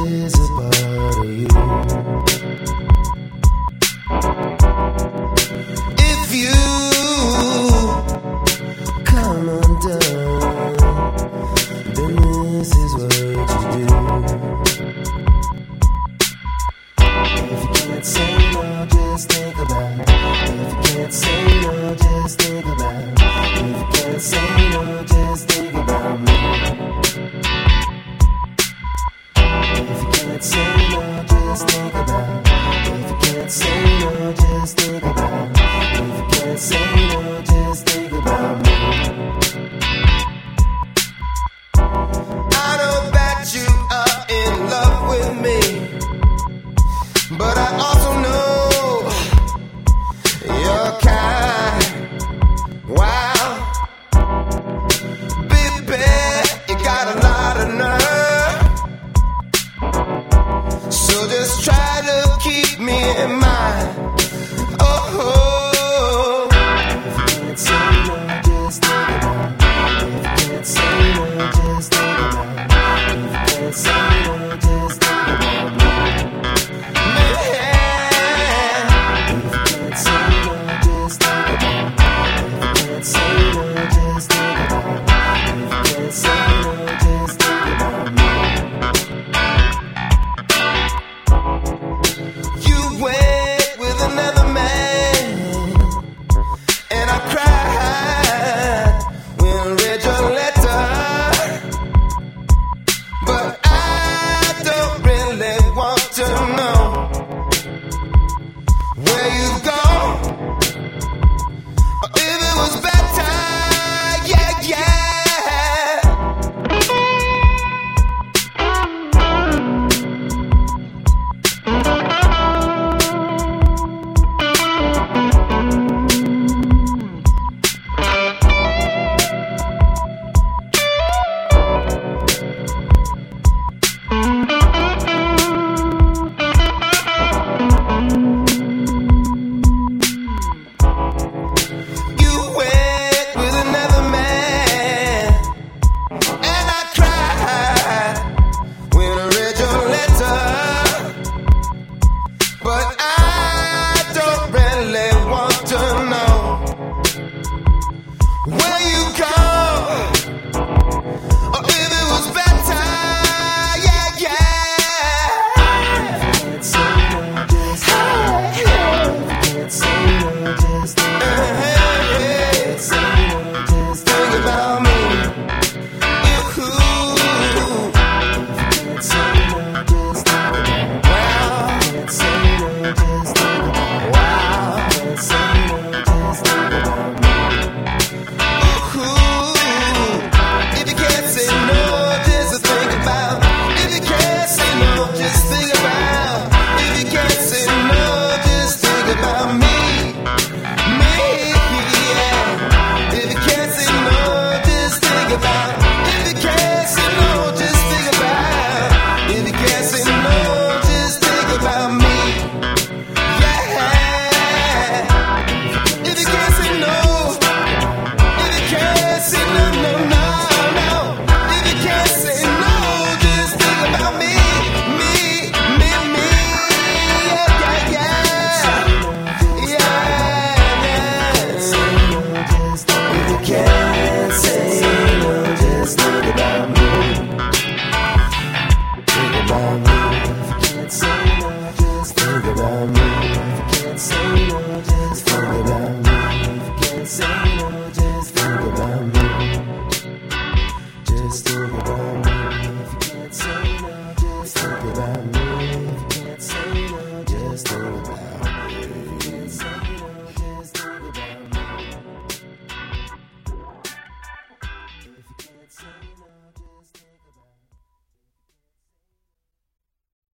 is a part of you. If you come undone, then this is what you do. If you can't say no, just think about it. If you can't say no, just think about it. If you can't say no, just think about me. If you can't say no, just think about it. If you can't say no, just think about it. If you can't say no, just think about me. I know that you are in love with me, but I also know you're kind. Wow, baby, you got a lot of nerve. So just try to keep me in mind. Oh, if you can't say no, just think about it. If you can't say no, just think about it. If you can't say no, just think about me. Just think about me. If you can't say no, just think about me.